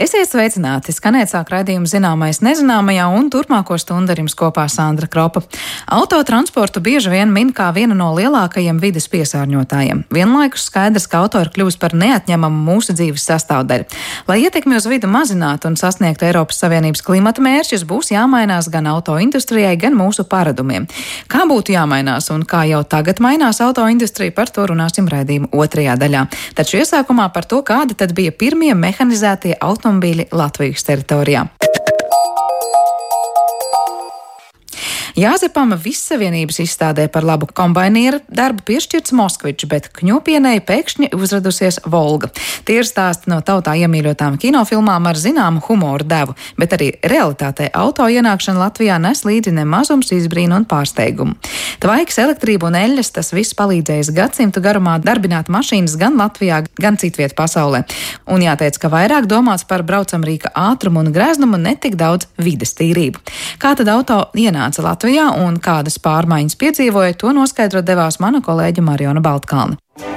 Esiet sveicināti! Skanēt sāk raidījumu Zināmais nezināmajā, un turpmāko stundu ar jums kopā Sandra Kropa. Autotransportu bieži vien min kā vienu no lielākajiem vides piesārņotājiem. Vienlaikus skaidrs, ka auto ir kļuvis par neatņemamu mūsu dzīves sastāvdaļu. Lai ietekmi uz vidu mazinātu un sasniegtu Eiropas Savienības klimata mērķus, būs jāmainās gan autoindustrijai, gan mūsu paradumiem. Kā būtu jāmainās un kā jau tagad mainās autoindustrija, par to runāsim raidījuma otrajā daļā. Taču iesākumā par to, kādi tad bija pirmie mehanizētie automobīļi Latvijas teritorijā. Jāzepama Vissavienības izstādē par labu kombainieru darbu piešķirts Moskvičs, bet Kņupienei pēkšņi uzradusies Volga. Tie ir stāsti no tautā iemīļotām kinofilmām ar zināmu humoru devu, bet arī realitātē auto ienākšana Latvijā nes līdzi nemazums izbrīnu un pārsteigumu. Tvaiks, elektrība un eļļas, tas viss palīdzējis gadsimtu garumā darbināt mašīnas gan Latvijā, gan citviet pasaulē. Un jāteic, ka vairāk domāts par braucamrīka ātrumu un greznumu, ne tik daudz vides tīrību. Kā tad auto ienāca Latvijā un kādas pārmaiņas piedzīvoja, to noskaidrot devās mana kolēģe Mariona Baltkalne.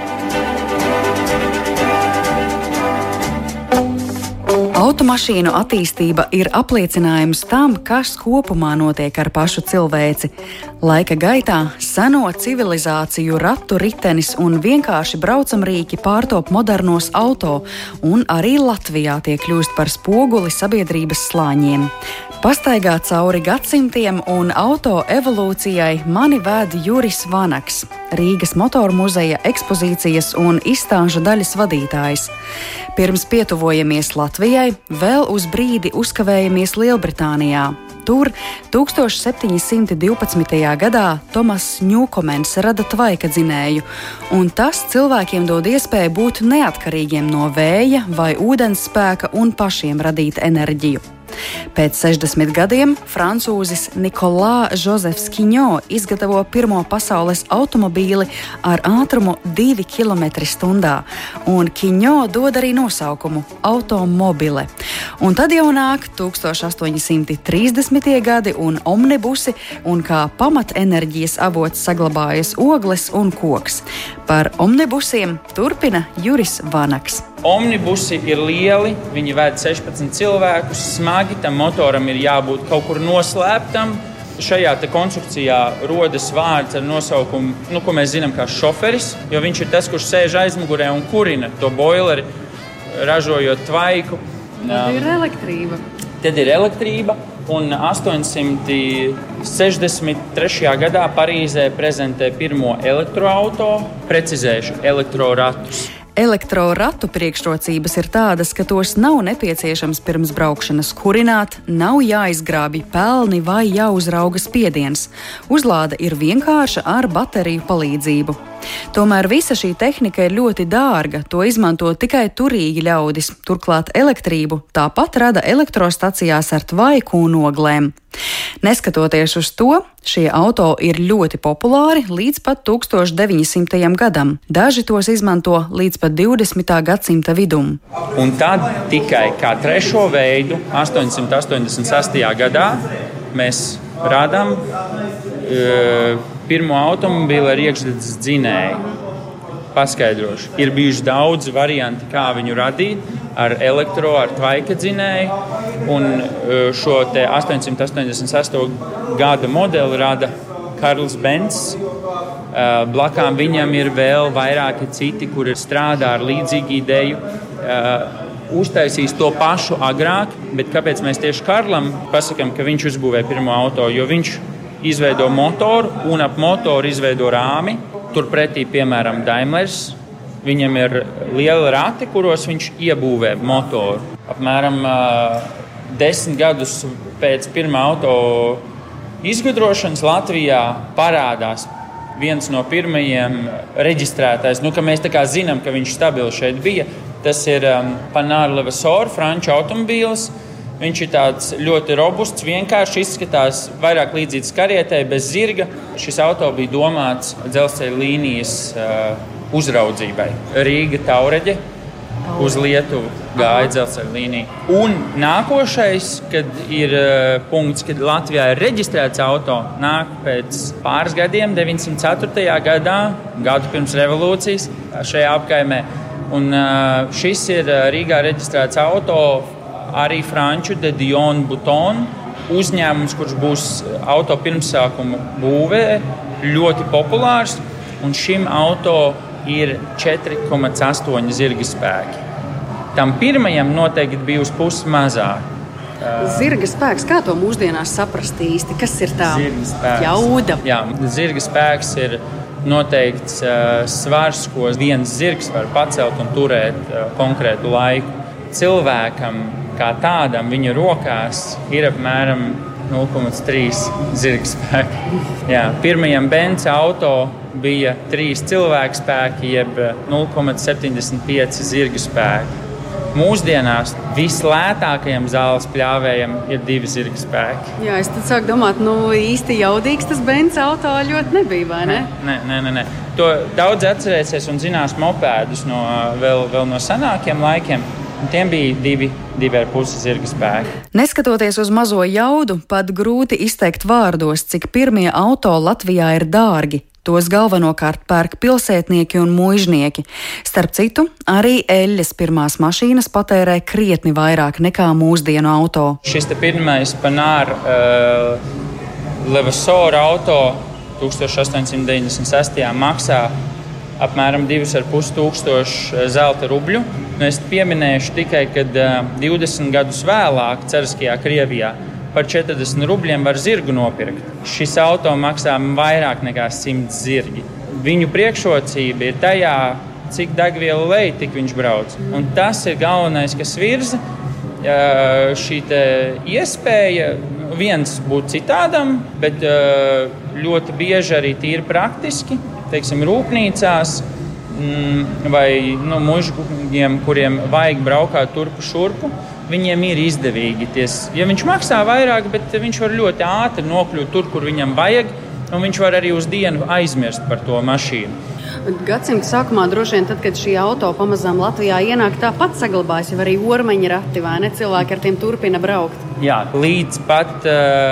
Automašīnu attīstība ir apliecinājums tam, kas kopumā notiek ar pašu cilvēci. Laika gaitā seno civilizāciju ratu ritenis un vienkārši braucamrīki pārtop modernos auto, un arī Latvijā tie kļūst par spoguli sabiedrības slāņiem. Pastaigā cauri gadsimtiem un auto evolūcijai mani vēd Juris Vanaks, Rīgas motoru muzeja ekspozīcijas un izstāžu daļas vadītājs. Pirms pietuvojamies Latvijai, vēl uz brīdi uzkavējamies Lielbritānijā. Tur 1712. gadā Tomas Ņūkomens rada tvaika dzinēju, un tas cilvēkiem dod iespēju būt neatkarīgiem no vēja vai ūdens spēka un pašiem radīt enerģiju. Pēc 60 gadiem francūzis Nikolā Žozefs Kiņo izgatavo pirmo pasaules automobīli ar ātrumu 2 km/h, un Kiņo dod arī nosaukumu automobile. Un tad jau nāk 1830. gadi un omnibusi, un kā pamatenerģijas avots saglabājas ogles un koks. Par omnibusiem turpina Juris Vanaks. Omnibusi ir lieli, viņi ved 16 cilvēkus, smagi, tam motoram ir jābūt kaut kur noslēptam. Šajā te konstrukcijā rodas vārds ar nosaukumu, ko mēs zinām kā šoferis, jo viņš ir tas, kurš sēž aizmugurē un kurina to boileri, ražojot tvaiku. Tad ir elektrība. Tad ir elektrība, un 863. gadā Parīzē prezentē pirmo elektroauto, precizēšu elektroratus. Elektroratu priekšrocības ir tādas, ka tos nav nepieciešams pirms braukšanas kurināt, nav jāizgrābj pelni vai jāuzrauga spiediens. Uzlāde ir vienkārša ar bateriju palīdzību. Tomēr visa šī tehnika ir ļoti dārga, to izmanto tikai turīgi ļaudis. Turklāt elektrību tāpat rada elektrostacijās ar tvaiku un oglēm. Neskatoties uz to, šie auto ir ļoti populāri līdz pat 1900. gadam. Daži tos izmanto līdz pat 20. gadsimta vidum. Un tad tikai kā trešo veidu 886. gadā mēs radām pirmo automobīlu ar iekšdedzes dzinēju. Paskaidrošu. Ir bijuši daudzi varianti, kā viņu radīt ar ar tvaika dzinēju. Un šo te 888. gada modeli rada Karls Benz. Blakām viņam ir vēl vairāki citi, kuri strādā ar līdzīgu ideju. Uztaisīs to pašu agrāk, bet kāpēc mēs tieši Karlam pasakām, ka viņš uzbūvēja pirmo auto? Jo viņš izveido motoru un ap motoru izveido rāmi. Turpretī, piemēram, Daimlers, viņam ir liela rati, kuros viņš iebūvē motoru. Apmēram 10 gadus pēc pirmā auto izgudrošanas Latvijā parādās viens no pirmajiem reģistrētais, ka mēs tā kā zinām, ka viņš stabili šeit bija. Tas ir Panhard Levasseur, franču automobīls. Viņš ir tāds ļoti robusts, vienkārši izskatās vairāk līdzīgs karietei bez zirga. Šis auto bija domāts dzelzceļa līnijas uzraudzībai. Rīga Taureģe uz Lietuvu gāja dzelzceļa līnija. Un nākošais, kad ir punkts, kad Latvijā ir reģistrēts auto, nāk pēc pāris gadiem, 904. gadā, gadu pirms revolūcijas šajā apkaimē. Un šis ir Rīgā reģistrēts auto arī franču De Dion Bouton uzņēmums, kurš būs auto pirmsākumu būvē, ļoti populārs, un šim auto ir 4,8 zirga spēki. Tam pirmajam noteikti bija uz pusi mazāk. Zirga spēks, kā to mūsdienās saprast īsti? Kas ir tā jauda? Jā, zirga spēks ir noteikts svars, ko viens zirgs var pacelt un turēt konkrētu laiku. Cilvēkam kā tādam viņa rokās ir apmēram 0,3 zirga spēki. Jā, pirmajam Benz auto bija 3 cilvēku spēki, jeb 0,75 zirga spēki. Mūsdienās vislētākajam zāles pļāvējam ir 2 zirga spēki. Jā, es tad sāku domāt, īsti jaudīgs tas Benz auto ļoti nebija, vai ne? Nē. To daudz atcerēsies un zinās mopēdus vēl no senākiem laikiem. Tiem bija 2,5 zirga spēki. Neskatoties uz mazo jaudu, pat grūti izteikt vārdos, cik pirmie auto Latvijā ir dārgi. Tos galvenokārt pērk pilsētnieki un muižnieki. Starp citu, arī eļļas pirmās mašīnas patērē krietni vairāk nekā mūsdienu auto. Šis te pirmais Panāra Levasseur auto 1896. maksā apmēram 2,500 zelta rubļu. Es pieminēšu tikai, ka 20 gadus vēlāk Cariskajā Krievijā par 40 rubļiem var zirgu nopirkt. Šis auto maksā vairāk nekā 100 zirgi. Viņu priekšrocība ir tajā, cik degvielu lej, tik viņš brauc. Un tas ir galvenais, kas virza šī iespēja viens būt citādam, bet ļoti bieži arī tīri praktiski, teiksim, rūpnīcās vai mužgiem, kuriem vajag braukāt turpu šurpu, viņiem ir izdevīgi. Ja viņš maksā vairāk, bet viņš var ļoti ātri nokļūt tur, kur viņam vajag, un viņš var arī uz dienu aizmirst par to mašīnu. Gadsimta sākumā droši vien, tad, kad šī auto pamazām Latvijā ienāk, tāpat saglabājas jau arī ormeņa rati, vai ne? Cilvēki ar tiem turpina braukt. Jā, līdz pat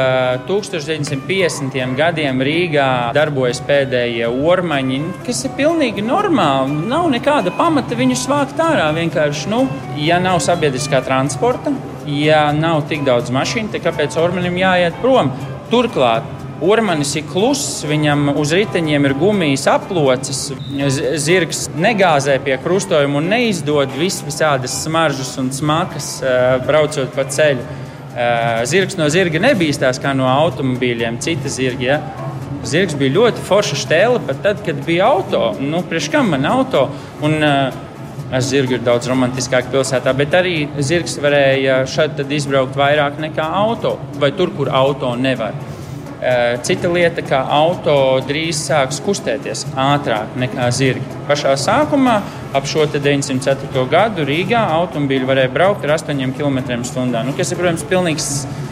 1950. gadiem Rīgā darbojas pēdējie ormeņi, kas ir pilnīgi normāli. Nav nekāda pamata viņus vākt ārā. Vienkārši, ja nav sabiedriskā transporta, ja nav tik daudz mašīnu, tad kāpēc ormenim jāiet prom? Turklāt ormanis ir kluss, viņam uz riteņiem ir gumijas aplocis, zirgs negāzē pie krustojuma un neizdod visādas smaržas un smakas braucot pa ceļu. Zirgs no zirga nebīstās kā no automobīļiem, citi zirgi. Ja? Zirgs bija ļoti forša štēle pat tad, kad bija auto. Priekš kam man auto? Un zirgi ir daudz romantiskāk pilsētā, bet arī zirgs varēja šad tad izbraukt vairāk nekā auto, vai tur, kur auto nevar. Cita lieta, ka auto drīz sāks kustēties ātrāk nekā zirgi. Pašā sākumā, ap šo 904. gadu, Rīgā automobīļi varēja braukt ar 8 km/h. Kas ir, protams, pilnīgs,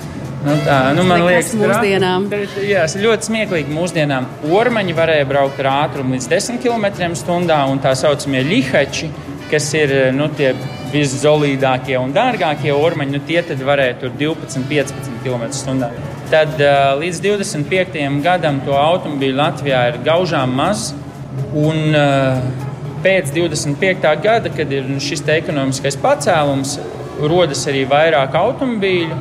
man liekas, mūsdienām. Jā, tas ir ļoti smieklīgi mūsdienām. Ormeņi varēja braukt ar ātrumu līdz 10 km/h, un tā saucamie lihači, kas ir tie viszolīdākie un dārgākie ormeņi, tie tad varēja tur 12-15 km/h. Tad līdz 25. gadam to automobīļu Latvijā ir gaužām maz, un pēc 25. gada, kad ir šis ekonomiskais pacēlums, rodas arī vairāk automobīļu.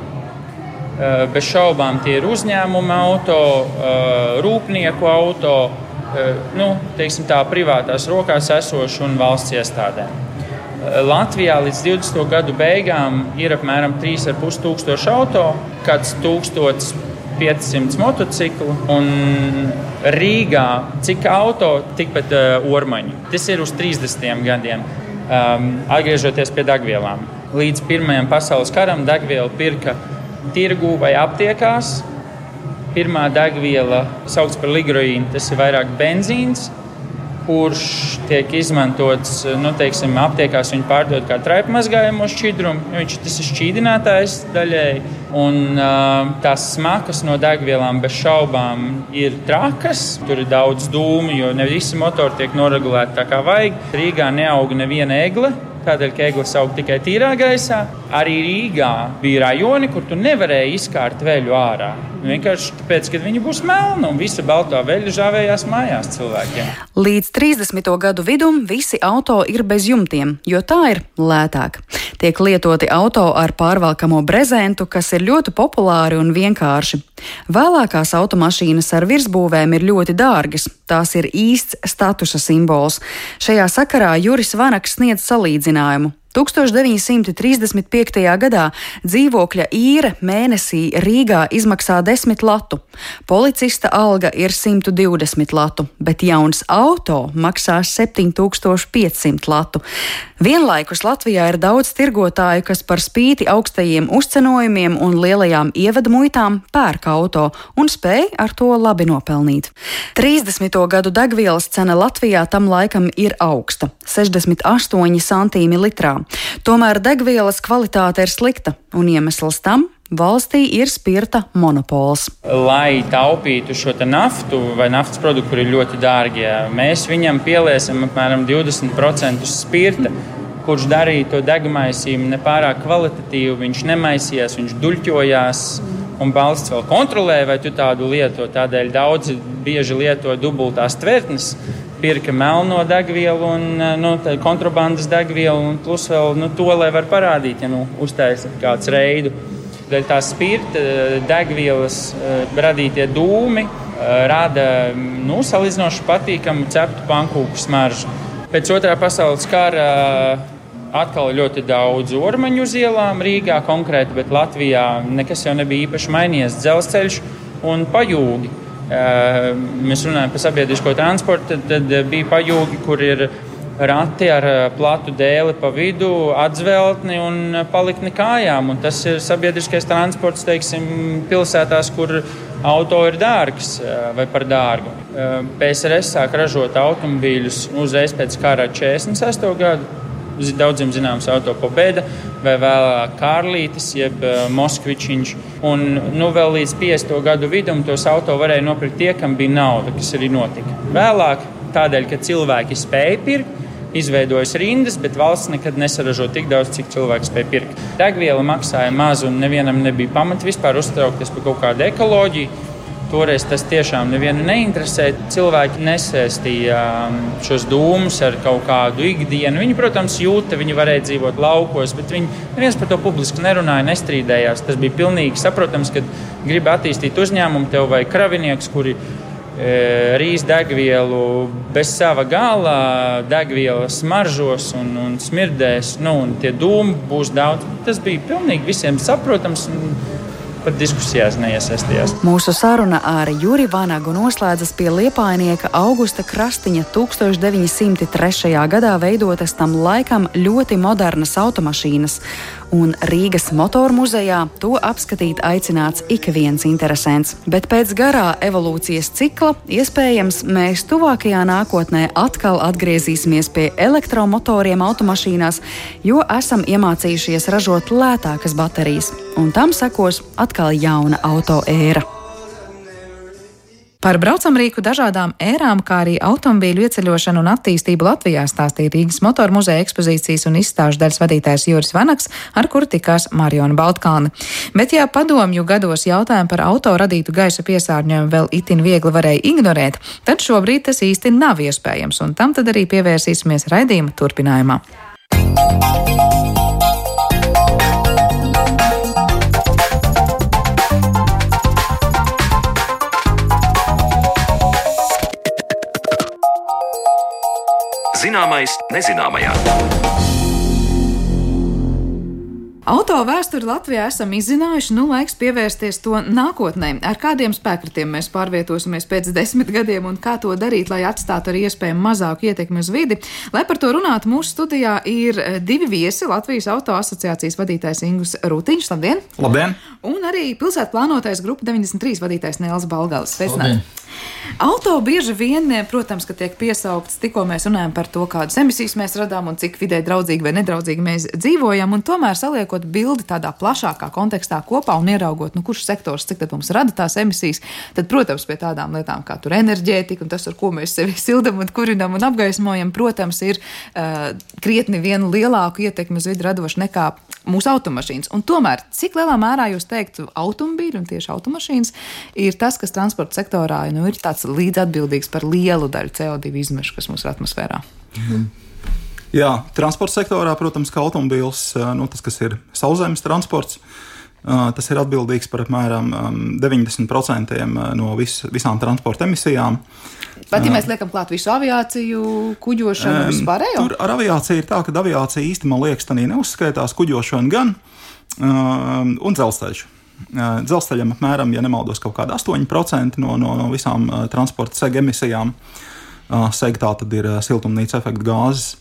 Bez šaubām tie ir uzņēmuma auto, rūpnieku auto, teiksim tā, privātās rokās esoši un valsts iestādēm. Latvijā līdz 20. gadu beigām ir apmēram 3,500 auto, kāds 1500 motociklu, un Rīgā cik auto, tikpat ormaņu. Tas ir uz 30. gadiem. Atgriežoties pie degvielām. Līdz Pirmajam pasaules karam degvielu pirka tirgū vai aptiekās. Pirmā degviela saukts par ligroīnu, tas ir vairāk benzīns, kurš tiek izmantots, aptiekās viņu pārdod kā traipmazgājamo šķidrumu. Tas ir šķīdinātājs daļēji, un tās smakas no degvielām bez šaubām ir trakas. Tur ir daudz dūmu, jo ne visi motori tiek noregulēti tā kā vajag. Rīgā neauga neviena egle, tādēļ, ka egles aug tikai tīrā gaisā. Arī Rīgā bija rajoni, kur tu nevarēji izkārt veļu ārā. Vienkārši tāpēc, ka viņi būs melni un visa baltā veļa žāvējās mājās cilvēkiem. Līdz 30. gadu vidum visi auto ir bez jumtiem, jo tā ir lētāk. Tiek lietoti auto ar pārvalkamo brezentu, kas ir ļoti populāri un vienkārši. Vēlākās automašīnas ar virsbūvēm ir ļoti dārgas. Tās ir īsts statusa simbols. Šajā sakarā Juris Vanaks sniedz salīdzinājumu. 1935. gadā dzīvokļa īre mēnesī Rīgā izmaksā 10 latu, policista alga ir 120 latu, bet jauns auto maksā 7500 latu. Vienlaikus Latvijā ir daudz tirgotāju, kas par spīti augstajiem uzcenojumiem un lielajām ievadmuitām pērk auto un spēj ar to labi nopelnīt. 30. gadu degvielas cena Latvijā tam laikam ir augsta - 68 centīmi litrā. Tomēr degvielas kvalitāte ir slikta, un iemesls tam valstī ir spirta monopols. Lai taupītu šo naftu vai naftas produktu, kur ir ļoti dārgi, mēs viņam pieliesam apmēram 20% spirta, kurš darīja to degmaisījumu nepārāk kvalitatīvu, viņš nemaisījās, viņš duļķojās. Un valsts vēl kontrolē, vai tu tādu lieto. Tādēļ daudzi bieži lieto dubultās tvertnes, pirka melno degvielu un kontrabandas degvielu, un plus vēl to, lai var parādīt, ja uztaisa kāds reidu. Dēļ tā spirta degvielas radītie dūmi rada salīdzinoši patīkamu ceptu pankūku smaržu. Pēc otrā pasaules kara atkal ļoti daudz ormaņu uz ielām Rīgā konkrēti, bet Latvijā nekas jau nebija īpaši mainījies. Dzelzceļš un pajūgi. Mēs runājam par sabiedrisko transportu, tad bija pajūgi, kur ir rati ar platu dēli pa vidu, atzveltni un paliktni kājām. Un tas ir sabiedriskais transports, teiksim, pilsētās, kur auto ir dārgs vai par dārgu. PSRS sāk ražot automobīļus uzreiz pēc kara 46. gadu. Daudziem zināms auto Pobeda vai vēlāk Kārlītis, jeb Moskvičiņš. Un vēl līdz 50. gadu vidum tos auto varēja nopirkt tie, kam bija nauda, kas arī notika. Vēlāk, tādēļ, ka cilvēki spēja pirkt, izveidojas rindas, bet valsts nekad nesaražo tik daudz, cik cilvēki spēja pirkt. Degviela maksāja maz un nevienam nebija pamata vispār uztraukties par kaut kādu ekoloģiju. Toreiz tas tiešām nevienu neinteresē. Cilvēki nesēstīja šos dūmus ar kaut kādu ikdienu. Viņi, protams, jūta, viņi varēja dzīvot laukos, bet neviens par to publiski nerunāja, nestrīdējās. Tas bija pilnīgi saprotams, kad grib attīstīt uzņēmumu, tev vai kravinieks, kuri rīs degvielu bez sava gala, degviela smaržos un smirdēs, un tie dūmi būs daudz. Tas bija pilnīgi visiem saprotams. Pat diskusijās neiesaistījās. Mūsu saruna ar Juri Vanagu noslēdzas pie Liepainieka Augusta Krastiņa 1903. gadā veidotas tam laikam ļoti modernas automašīnas, un Rīgas motoru muzejā to apskatīt aicināts ik viens interesants. Bet pēc garā evolūcijas cikla iespējams mēs tuvākajā nākotnē atkal atgriezīsimies pie elektromotoriem automašīnās, jo esam iemācījušies ražot lētākas baterijas, un tam sekos atkal jauna auto ēra. Par braucamrīku dažādām ērām, kā arī automobīļu ieceļošanu un attīstību Latvijā stāstīja Rīgas motoru muzeja ekspozīcijas un izstāžu daļas vadītājs Juris Vanaks, ar kuru tikās Mariona Baltkalne. Bet ja padomju gados jautājumu par auto radītu gaisa piesārņojumu vēl itin viegli varēja ignorēt, tad šobrīd tas īsti nav iespējams, un tam tad arī pievērsīsimies raidījuma turpinājumā. Zināmais nezināmajā. Auto vēsturi Latvijā esam izzinājuši, laiks pievērsties to nākotnē. Ar kādiem spēkratiem mēs pārvietosimies pēc 10 gadiem un kā to darīt, lai atstātu arī iespējami mazāku ietekmi uz vidi. Lai par to runātu, mūsu studijā ir divi viesi. Latvijas auto asociācijas vadītājs Ingus Rūtiņš, labdien! Labdien! Un arī pilsētu plānotais grupa 93 vadītājs Nēls Balgalis. Sveicināti! Auto bieži vien, protams, ka tiek piesaukts, tikko mēs runājam par to, kādas emisijas mēs radām un cik vidē draudzīgi vai nedraudzīgi mēs dzīvojam, un tomēr saliekot bildi tādā plašākā kontekstā kopā un ieraugot, kurš sektors, cik tad mums rada tās emisijas, tad, protams, pie tādām lietām kā tur enerģētika un tas, ar ko mēs sevi sildam un kurinam un apgaismojam, protams, ir krietni vienu lielāku ietekmi uz vidi radoši nekā mūsu automašīnas. Un tomēr, cik lielā mērā jūs teiktu, automobīļi un tieši automašīnas ir tas, kas transporta sektorā ir tāds līdz atbildīgs par lielu daļu CO2 izmešu, kas mums ir atmosfērā? Jā, transporta sektorā, protams, ka automobīls, tas, kas ir sauszemes transports, tas ir atbildīgs par apmēram 90% no visām transporta emisijām. Bet, ja mēs liekam klāt visu aviāciju, kuģošanu un vispārējo? Tur ar aviāciju ir tā, ka aviācija īsti, man liekas, tā neuzskaitās, kuģošana gan un dzelzceļš. Dzelzceļam apmēram, ja nemaldos, kaut kāda 8% no visām transporta sega emisijām. Sega tā tad ir siltumnīca efekta gāzes.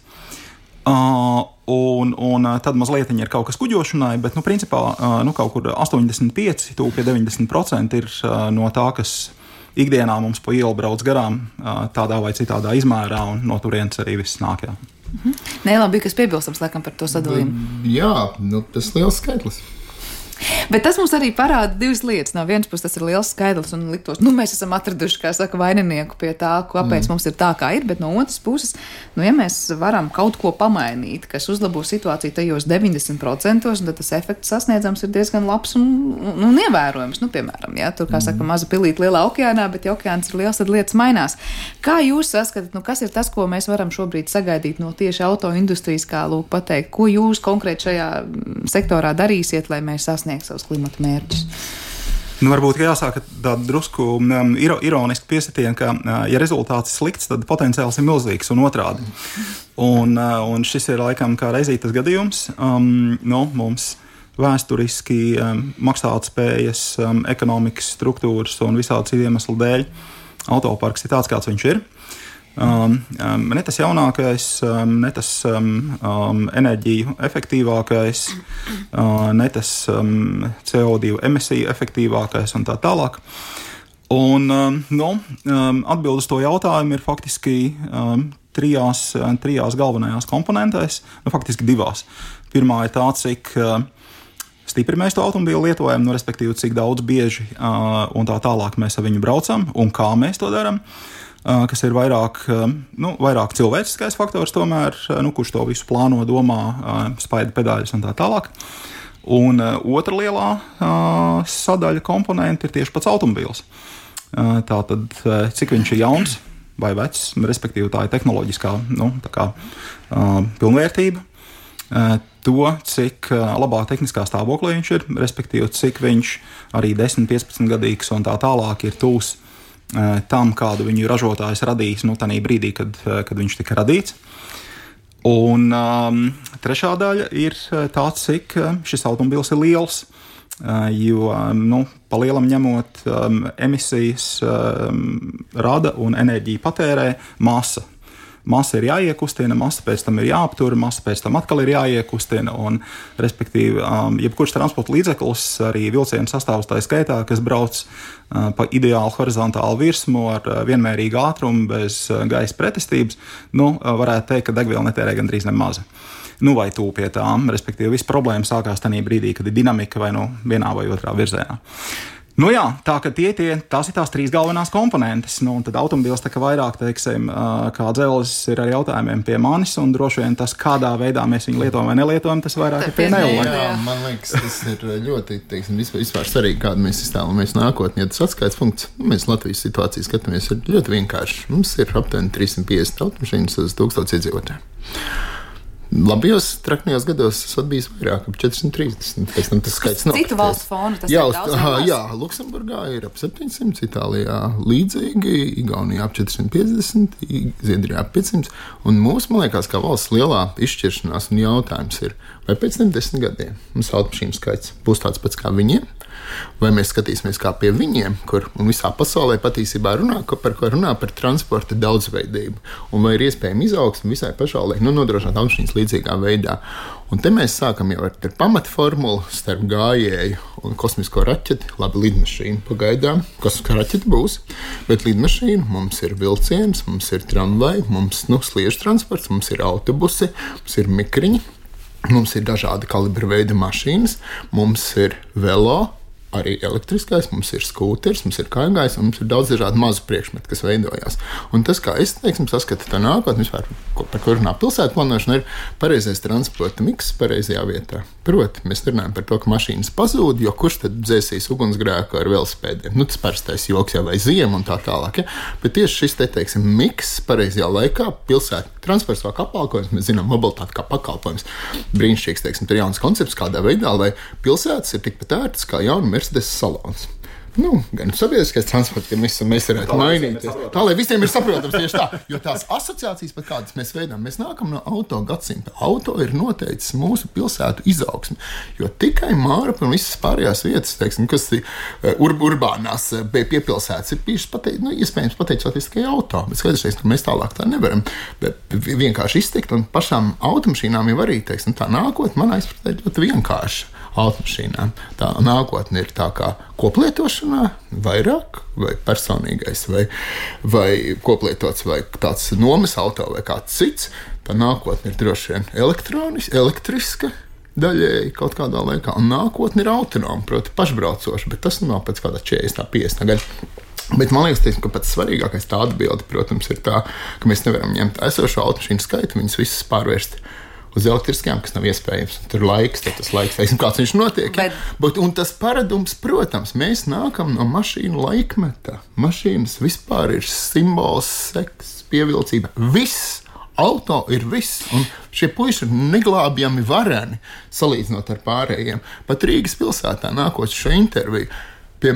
Un tad mazliet ir kaut kas kuģošanai, bet, principā, kaut kur 85, tūp pie 90% ir no tā, kas ikdienā mums pa ielu brauc garām tādā vai citādā izmērā, un no turienes arī viss nāk. Jā. Nē, labi, kas piebilstams laikam par to sadalījumu. Jā, tas ir liels skaitlis. Bet tas mums arī parāda divas lietas. No vienas puses tas ir liels skaidrs un liktos, mēs esam atraduši, kā saka, vaininieku pie tā, kāpēc mums ir tā, kā ir, bet no otras puses, ja mēs varam kaut ko pamainīt, kas uzlabo situāciju tajos 90%, tad tas efekts sasniedzams ir diezgan labs un ievērojams. Piemēram, tur, kā saka, maza pilīte lielā okeānā, bet ja okeāns ir liels, tad lietas mainās. Kā jūs saskatāt, kas ir tas, ko mēs varam šobrīd sagaidīt no tieši autoindustrijas, kā lūk pateikt, ko jūs konkrēti šajā sektorā darīsiet, lai mēs sasniegtu savus klimata mērķus? Varbūt jāsāk tādu drusku ironisku piesitienu, ka, ja rezultāts ir slikts, tad potenciāls ir milzīgs un otrādi. Un šis ir laikam kā reizītas gadījums. Mums vēsturiski maksātspējas, ekonomikas struktūras un visādi citu iemeslu dēļ autoparks ir tāds, kāds viņš ir. Ne tas jaunākais, ne tas enerģiju efektīvākais, ne tas CO2 emisiju efektīvākais un tā tālāk. Un atbilde uz to jautājumu ir faktiski trijās galvenajās komponentēs, faktiski divās. Pirmā ir tā, cik stipri mēs to automobīlu lietojam, respektīvi, cik daudz bieži un tā tālāk mēs ar viņu braucam un kā mēs to darām. Kas ir vairāk cilvēciskais faktors, tomēr, kurš to visu plāno, domā, spaida pedāļus un tā tālāk. Un otra lielā sadaļa komponenta ir tieši pats automobīls. Tātad, cik viņš ir jauns vai vecs, respektīvi tā ir tehnoloģiskā pilnvērtība. To, cik labā tehniskā stāvoklī viņš ir, respektīvi, cik viņš arī 10-15 gadīgs un tā tālāk ir tūs tam, kādu viņu ražotājs radīs tādā brīdī, kad viņš tika radīts. Un trešā daļa ir tā, cik šis automobils ir liels, jo pa lielam ņemot emisijas rada un enerģiju patērē masa. Masa ir jāiekustina, masa pēc tam ir jāaptur, masa pēc tam atkal ir jāiekustina. Un, respektīvi, jebkurš transporta līdzeklis, arī vilcienu sastāvs tā skaitā, kas brauc pa ideālu horizontālu virsmu ar vienmērīgu ātrumu, bez gaisa pretestības, varētu teikt, ka degviela netērē gandrīz nemaz. Vai tūp pie tām, respektīvi, viss problēma sākās tajā brīdī, kad ir dinamika vai vienā vai otrā virzienā. Tā ka tās ir tās trīs galvenās komponentes. Tad automobīls tā kā vairāk, teiksim, kā dzelzs ir ar jautājumiem pie manis, un droši vien tas, kādā veidā mēs viņu lietojam vai nelietojam, tas vairāk ir pie Neola. Jā, man liekas, tas ir ļoti, teiksim, vispār svarīgi, kādu mēs iztēlamies nākotnē. Ja tas atskaits punkts, mēs Latvijas situāciju skatāmies, ir ļoti vienkārši. Mums ir aptuveni 350 automašīnas uz 1000 iedzīvotāju. Labajos, traknajos gados tas bijis vairāk, ap 430. Pēc tam tas skaits nav. Citu valstu fonu tas ir daudz? Jā, Luksemburgā ir ap 700, Itālijā līdzīgi, Igaunijā ap 450, Zviedrijā ap 500. Un mūsu, man liekas, kā valsts lielā izšķiršanās un jautājums ir, vai pēc 10 gadiem mums automašīnu skaits būs tāds pats kā viņiem, Vai mēs skatīsimies kā pie viņiem, un visā pasaulē patiesībā runā par transporta daudzveidību, un vai ir iespējama izaugsme visai pasaulē, nodrošināt automašīnas līdzīgā veidā. Un te mēs sākam jau ar pamatformulu starp gājēju un kosmisko raķeti. Labi, lidmašīna pagaidām, kosmiskā raķete būs, bet lidmašīna mums ir vilciens, mums ir tramvaji, mums sliežu transports, mums ir autobusi, mums ir mikriņi. Mums ir dažādi kalibra veida mašīnas, mums ir velo, arī elektriskais, mums ir skūters, mums ir kājgājs, un mums ir daudz dažādu mazu priekšmetu, kas veidojās. Un tas, kā es saskatu tā nākotnē, vispār, par ko runā pilsētu plānošana, ir pareizais transporta miks pareizajā vietā. Proti, mēs runājam par to, ka mašīnas pazūd, jo kurš tad dzēsīs ugunsgrēku ar velosipēdiem? Tas parastais joks jau vai ziema un tā tālāk. Ja? Bet tieši šis miks pareizajā laikā pilsētu transports kā apkalpojums, mēs zinām mobilitāti kā pakalpojums. Brīnišķīgs, tur ir jauns koncepts, kādā veidā, lai pilsētas ir tikpat ērtas kā jauna Mercedes salons. Gan sabiedriskais transports, gan mēs varētu mainīties. Tā, lai visiem ir saprotams tieši tā, jo tās asociācijas, pat kādas mēs veidām, mēs nākam no auto gadsimta. Auto ir noteicis mūsu pilsētu izaugsmi, jo tikai Mārupa un visas pārējās vietas, kas ir urbānās piepilsētas, ir bijušas iespējams pateicoties tikai auto. Bet skaidrs, ka mēs tālāk tā nevaram vienkārši iztikt, un pašām automašīnām jau arī, tā nākotne man aizpratē ļoti vienkārši. Automašīnām. Tā nākotne ir tā kā koplietošanā, vairāk, vai personīgais, vai koplietots, vai tāds nomas auto, vai kāds cits. Tā nākotne ir droši vien elektriska daļēji kaut kādā laikā, un nākotne ir autonoma, proti pašbraucoša, bet tas nav pēc kādā 40, 50 gadu. Bet man liekas, ka pats svarīgākais tā atbilde, protams, ir tā, ka mēs nevaram ņemt esošo automašīnu skaitu, viņas visas pārvērst uz elektriskajām, kas nav iespējams. Tur tas laiks, kāds viņš notiek. Un tas paradums, protams, mēs nākam no mašīnu laikmeta. Mašīnas vispār ir simbols, seks, pievilcība. Viss. Auto ir viss. Un šie puiši ir neglābjami vareni, salīdzinot ar pārējiem. Pat Rīgas pilsētā nākot šo interviju. Pie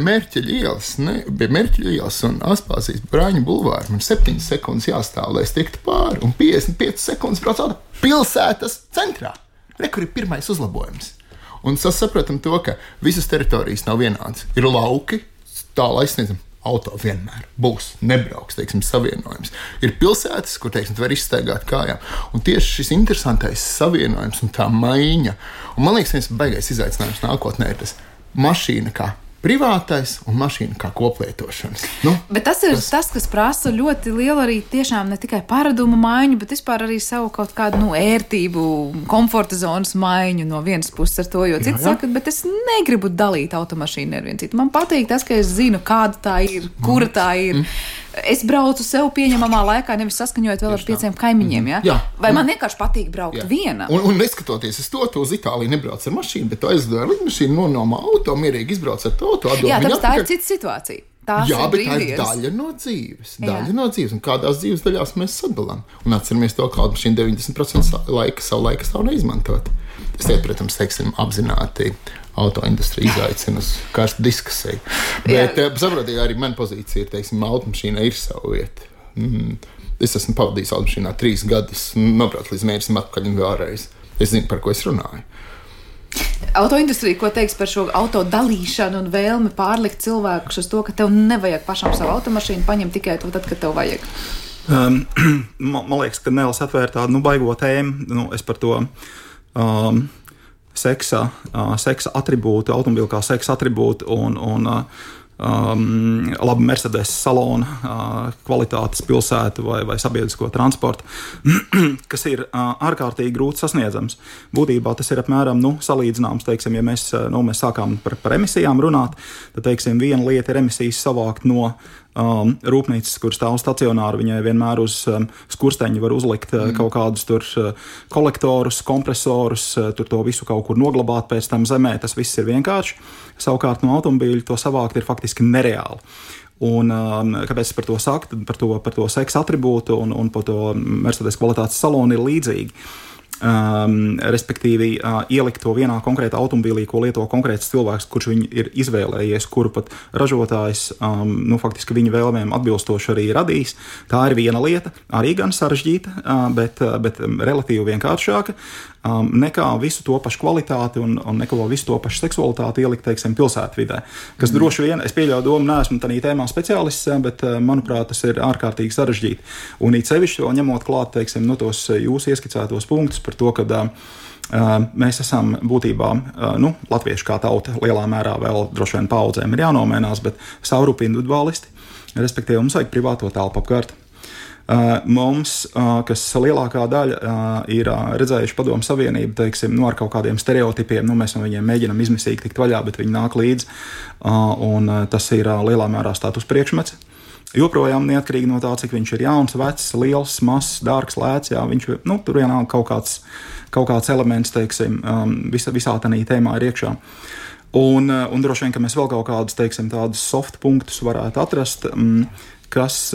Mērķa ielas un Aspāzijas Brāņu bulvāra man 7 sekundes jāstāv, lai es tiktu pāri, un 55 sekundes braucot pilsētas centrā. Kur ir pirmais uzlabojums. Un saprotam to, ka visas teritorijas nav vienādas. Ir lauki, tālāk aizsniedzam. Auto vienmēr būs, nebrauks, savienojums. Ir pilsētas, kur, var izstaigāt kājām. Un tieši šis interesantais savienojums un tā maiņa. Un man liekas, viens baigais izaicinājums nākotnē ir tas mašīna kā privātais un mašīna kā koplietošanas. Bet tas ir tas, kas prasa ļoti lielu arī tiešām ne tikai paradumu maiņu, bet vispār arī savu kaut kādu ērtību, komforta zonas maiņu no vienas puses ar to, jo cits saka, bet es negribu dalīt automašīnu ar vienu citu. Man patīk tas, ka es zinu, kāda tā ir, kura tā ir. Es braucu sev pieņemamā laikā, nevis saskaņojot vēl ar 5 kaimiņiem. Ja? Vai man vienkārši patīk braukt viena? Un neskatoties uz uz Itāliju nebrauc ar mašīnu, bet tu aizlido ar lidmašīnu, nonomā auto, mierīgi izbrauc ar to auto. Jā, tāpēc tā ir cita situācija. Bet tā ir daļa no dzīves. Un kādās dzīves daļās mēs sadalām. Un atceramies to, ka automašīna 90% savu laiku savu neizmantot. Es protams, apzināti autoindustrija izaicina uz karstu diskusiju. Bet, saprotiet, arī mana pozīcija ir, automašīnai ir sava vieta. Es esmu pavadījis automašīnā 3 gadus, nobraucu līdz mērķim atpakaļ un vēlreiz. Es zinu, par ko es runāju. Autoindustrija, ko teiks par šo auto dalīšanu un vēlmi pārlikt cilvēkus uz to, ka tev nevajag pašam savu automašīnu, paņem tikai to tad, kad tev vajag? Man liekas, ka Nēls atvēra tādu baigo tēmu. Es par to seksa atribūtu, automobīlu kā seksa atribūtu un labi Mercedes salona kvalitātes pilsētu vai sabiedrisko transportu, kas ir ārkārtīgi grūti sasniedzams. Būtībā tas ir apmēram salīdzināms, ja mēs sākām par emisijām runāt, tad, viena lieta ir emisijas savākt no rūpnīcas, kur stāv stacionāri, viņai vienmēr uz skursteņa var uzlikt kaut kādus tur kolektorus, kompresorus, tur to visu kaut kur noglabāt pēc tam zemē, tas viss ir vienkārši. Savukārt no automobīļa to savākt ir faktiski nereāli. Un kāpēc es par to saku? Par to seksa atribūtu un par to Mercedes kvalitātes salonu ir līdzīgi. respektīvi ielikt to vienā konkrētā automobīlī, ko lieto konkrēts cilvēks, kurš viņu ir izvēlējies, kuru pat ražotājs faktiski viņa vēlmēm atbilstoši arī radīs. Tā ir viena lieta, arī gan sarežģīta, bet relatīvi vienkāršāka, nekā visu to pašu kvalitāti un neko visu to pašu seksualitāti ielikt, teiksim, pilsētvidē. Kas droši vien, es pieļauju domu, neesmu tādā tēmā speciālists, bet, manuprāt, tas ir ārkārtīgi sarežģīti. Un it sevišķi vēl ņemot klāt, teiksim, tos jūsu ieskicētos punktus par to, ka mēs esam būtībā, latvieši kā tauta lielā mērā vēl droši vien paudzēm ir jānomainās, bet saurupi individuālisti, respektīvi mums vajag privāto telpu apkārt. Mums, kas lielākā daļa ir redzējuši Padomu Savienību, teiksim, ar kaut kādiem stereotipiem, mēs no viņiem mēģinam izmisīgi tikt vaļā, bet viņi nāk līdzi, un tas ir lielā mērā status priekšmets. Joprojām neatkarīgi no tā, cik viņš ir jauns, vecs, liels, mazs, dārgs, lēts, viņš tur vienalga kaut kāds elements, teiksim, visā tādā tēmā ir iekšā. Un droši vien, ka mēs vēl kaut kādus, teiksim, tādus soft punktus varētu atrast, kas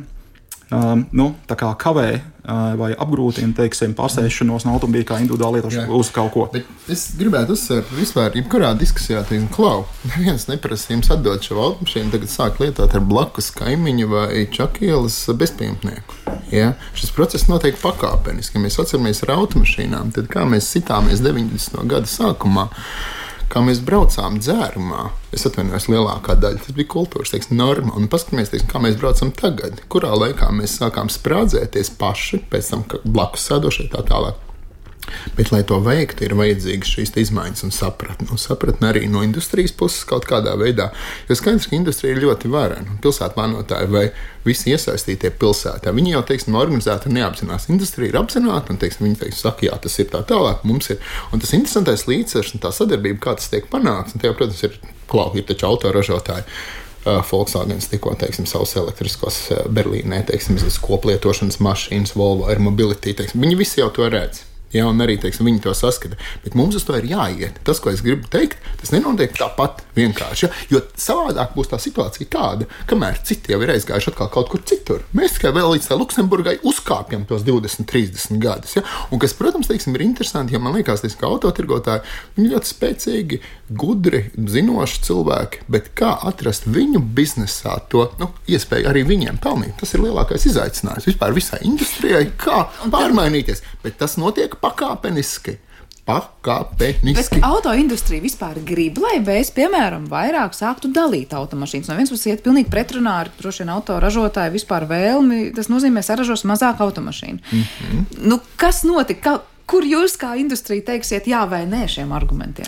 tā kā kavē vai apgrūtina, teiksim, pārsēšanos no automobīļa kā individuāli lietošanu uz kaut ko. Bet es gribētu uzsvērt vispār, jebkurā diskusijā, teiksim, neviens neprasa jums atdot šo automašīnu, tagad sāk lietot ar blakus kaimiņu vai čakielas bezpajumtnieku. Ja? Šis process notiek pakāpeniski. Ja mēs atceramies ar automašīnām, tad kā mēs sitāmies 90. gada sākumā, kā mēs braucām dzērumā, es atvainojos lielākā daļa, tas bija kultūras, teiksim, norma, un paskatāmies, teiksim, kā mēs braucam tagad, kurā laikā mēs sākām sprādzēties paši, pēc tam blakus sēdošai tā tālāk. Bet, lai to veiktu, ir vajadzīgas šīs izmaiņas un sapratne. Sapratne arī no industrijas puses kaut kādā veidā. Jo skaidrs, ka industrija ir ļoti varena. Pilsētplānotāji vai visi iesaistītie pilsētā, viņi jau, teiksim, organizēti un neapzinās. Industrija ir apzināta un, teiksim, viņi, teiksim, saka, jā, tas ir tā tālāk, mums ir. Un tas interesantais līdzsvars un tā sadarbība, kā tas tiek panākts, un tajā, protams, ir taču autoražotāji. Volkswagens tikko, teiksim, savus elektriskos Berlīnē, teiksim, koplietošanas mašīnas, Volvo Air Mobility, teiksim, viņi visi jau to redz. Ja, un arī, teiksim, viņi to saskata. Bet mums uz to ir jāiet. Tas, ko es gribu teikt, tas nenotiek tāpat vienkārši. Ja? Jo savādāk būs tā situācija tāda, kamēr citi jau ir aizgājuši atkal kaut kur citur. Mēs tikai vēl līdz tā Luksemburgai uzkāpjam tos 20, 30 gadus. Ja? Un kas, protams, teiksim, ir interesanti, jo man liekas, teiksim, ka autotirgotāji, viņi ļoti spēcīgi, gudri, zinoši cilvēki, bet kā atrast viņu biznesā to iespēju arī viņiem pelnīt? Tas ir lielākais izaicinājums vispār visai industrijai, kā pārmainīties. Bet tas notiek pakāpeniski. Bet autoindustrija vispār grib, lai mēs, piemēram, vairāk sāktu dalīt automašīnas. No vienas puses iet pilnīgi pretrunā ar droši vien autoražotāju vispār vēlmi. Tas nozīmē saražos mazāk automašīnu. Mm-hmm. Kas notika? Kur jūs kā industrija teiksiet jā vai nē šiem argumentiem?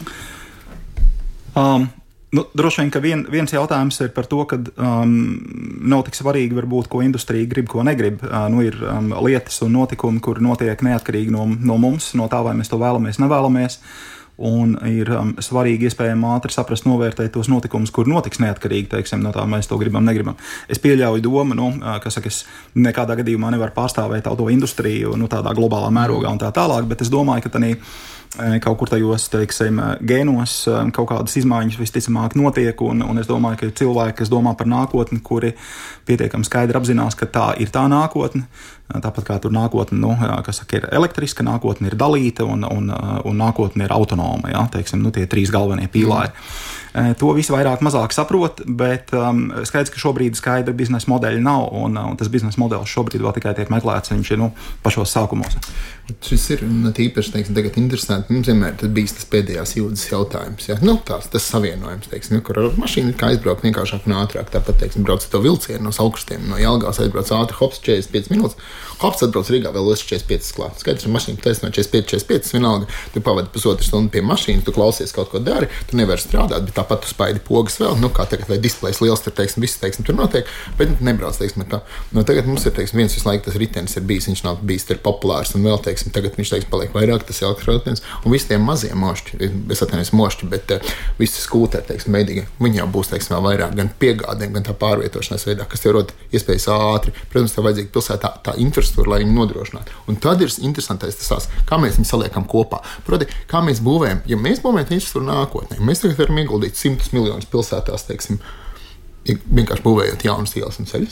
Droši vien, ka viens jautājums ir par to, ka nav tik svarīgi, varbūt, ko industrija grib, ko negrib. Ir lietas un notikumi, kur notiek neatkarīgi no mums, no tā, vai mēs to vēlamies, nevēlamies. Un ir svarīgi iespējami ātri saprast, novērtēt tos notikumus, kur notiks neatkarīgi, teiksim, no tā mēs to gribam, negribam. Es pieļauju domu, es nekādā gadījumā nevaru pārstāvēt auto industriju tādā globālā mērogā un tā tālāk, bet es domāju, ka kaut kur tajos, teiksim, gēnos kaut kādas izmaiņas visticamāk notiek, un es domāju, ka ir cilvēki, kas domā par nākotni, kuri pietiekami skaidri apzinās, ka tā ir tā nākotne. Tāpat kā tur nākotne, ir elektriska, nākotne ir dalīta un nākotne ir autonoma, teiksim, tie 3 galvenie pīlāri. To visu vairāk mazāk saprot, bet skaidrs, ka šobrīd skaidra biznesa modeļa nav, un tas biznesa modelis šobrīd vēl tikai tiek meklēts, viņš ir pašos sākumos. Šis ir tīpaši, teiksim, tagad interesanti. Mums vienmēr bijis tas pēdējās jūdzes jautājums. Ja? Tas savienojums, teiksim, kur ar mašīnu kā aizbraukt vienkāršāk un ātrāk. Tāpat, teiksim, brauc to vilcienu no Augstiem, no Jelgavas aizbrauc ātri, hops 45 minūtes. Hops atbrauc Rīgā vēl 45 klāt. Skaidrs, ka mašīna taisno 45, vienalga. Tu pavadi pusotru stundu pie mašīnas, tu klausies kaut ko dari, tu nevari strādāt, bet tāpat tu spaidi pogas vēl, kā tagad, vai displejs liels, tur, teiksim, viss, teiksim, tur notiek, bet nebrauc, teiksim, tā. Tagad mums ir, teiksim, viens visu laiku tas ritenis ir bijis, viņš nav bijis populārs, un vēl, teiksim, tagad viņš, teiksim, paliek vairāk, tas elektroritenis, un visi tie mazie mošķi, es atvainojos mošķi, bet visi skūteri, teiksim, veidīgi, viņi jau būs, teiksim, vēl vairāk gan piegādēm, gan tā pārvietošanās veidā, kas tev rod iespējas ātri. Protams, tev vajadzīga pilsētā tā infrastruktūra, lai viņu nodrošinātu. Un tad ir interesantais tas, kā mēs viņu saliekam kopā. Proti, kā mēs būvējam, ja mēs būvējam infrastruktūru nākotnē, mēs tagad varam ieguldīt 100 miljonus pilsētās, teiksim, vienkārši būvējot jaunas ielas un ceļus.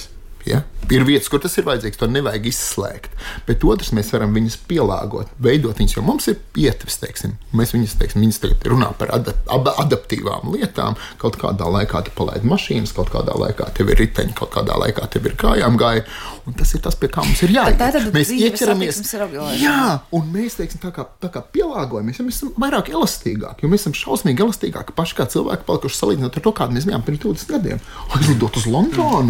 Ja? Ir vietas, kur tas ir vajadzīgs, to nevajag izslēgt. Bet otrs, mēs varam viņus pielāgot, veidot viņus, jo mums ir ietves, teiksim. Mēs viņus tagad runā par adaptīvām lietām. Kaut kādā laikā tu palaidi mašīnas, kaut kādā laikā tev ir riteņi, kaut kādā laikā tev ir kājām gāja. Un tas ir tas, pie kā mums ir jāiet. Mēs ieķeramies. Jā, un mēs, teiksim, tā kā pielāgojamies, ja mēs esam vairāk elastīgāki, jo mēs esam šausmīgi elastīgāki paši kā cilvēki palikuši salīdzinot ar to, kādu mēs bijām pirms 20 gadiem. Aizlidot uz Londonu.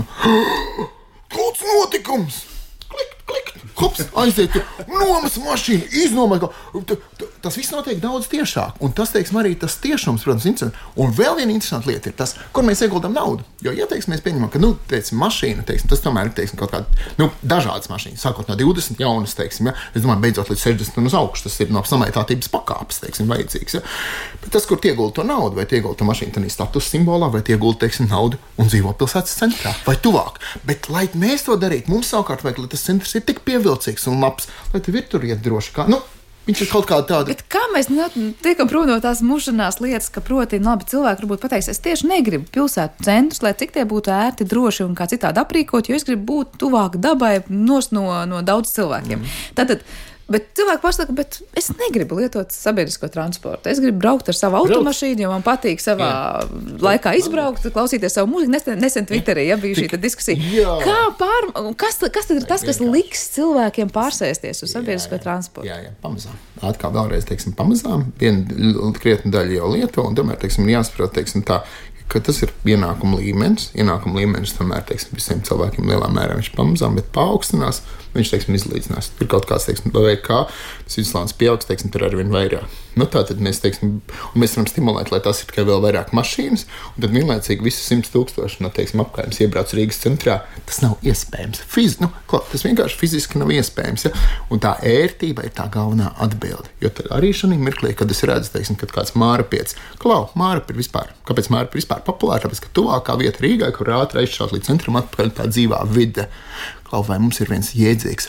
Kāds notikums! Klikt, hops, aiziet, nomas mašīnu, iznomēt. Tas viss notiek daudz tiešāk. Un tas, teiksim, arī tas tiešums, protams, interesanti. Un vēl viena interesanta lieta ir tas, kur mēs ieguldam naudu. Jo, ja, teiksim, mēs pieņemam, ka, teiksim, mašīna, teiksim, tas tomēr ir, teiksim, kaut kāda, dažādas mašīnas, sākot no 20 jaunas, teiksim, ja. Es domāju, beidzot līdz 60 un uz augšu, tas ir no samaitātības pakāpes, teiksim, vajadzīgs, ja. Bet tas, kur iegulda to naudu, vai iegulda to mašīnu tādā status simbolā, vai iegulda, teiksim, naudu un dzīvo pilsētas centrā, vai tuvāk. Bet, lai mēs to darītu, mums savukārt vajag, lai tas centrs ir tik pievilcīgs un labs, lai tev ir tur iet droši kā, viņš ir kaut kāda tāda. Bet kā mēs tiekam prom no tās mušanās lietas, ka proti, labi, cilvēki varbūt pateiks, es tieši negribu pilsētu centrus, lai cik tie būtu ērti, droši un kā citādi aprīkot, jo es gribu būt tuvāk dabai, no daudz cilvēkiem. Tātad, bet cilvēki pasaka, bet es negribu lietot sabiedrisko transportu. Es gribu braukt ar savu automašīnu, jo man patīk savā laikā izbraukt, klausīties savu mūziku. Nesen Twitterī bija šī diskusija. Kas tad ir tas, kas liks cilvēkiem pārsēsties uz sabiedrisko transportu? Jā, pamazām. Atkal vēlreiz, teiksim, pamazām. Viena krietna daļa jau lieto, un tomēr, teiksim, jāsaprot, teiksim, tā, ka tas ir ienākuma līmenis. Ienākuma līmenis tomēr, teiksim, visiem cilvēkiem lielā mērā viņš pamazām, bet paaugstinās, viņš, teiksim, izlīdzinās. Ir kaut kāds, teiksim, vai kā, tas izslāns pieaugs, teiksim, tur arvien vairāk. Tātad mēs, teiksim, un mēs varam stimulēt, lai tas ir tikai vēl vairāk mašīnas, un tad vienlaicīgi visi 100 000 teiksim, apkārtnes iebrauc Rīgas centrā. Tas nav iespējams. Tas vienkārši fiziski nav iespējams. Ja? Un tā ērtība ir tā galvenā atbilde. Jo arī šajā mirklī, kad es redzu, teiksim, kad kāds Mārapiets, Mārapi ir vispār. Kāpēc Mārapi ir vispār populāri? Tāpēc, ka tuvākā vieta Rīgai, kur ātri aizšaut līdz centram atpakaļ tā dzīvā vide. Vai mums ir viens jēdzīgs